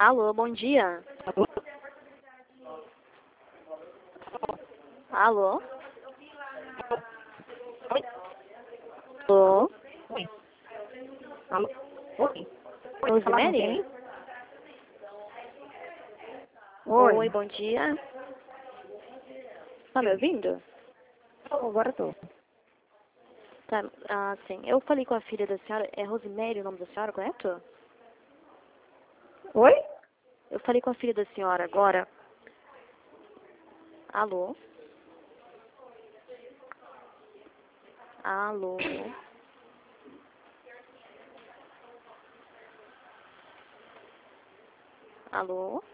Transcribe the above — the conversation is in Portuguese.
Alô, bom dia. Alô? Alô? Oi. Alô? Oi. Rosemary? Oi. Oi, bom dia. Tá me ouvindo? Agora tô. Tá, sim. Eu falei com a filha da senhora, é Rosemary o nome da senhora, correto? Oi? Eu falei com a filha da senhora agora. Alô? Alô? Alô?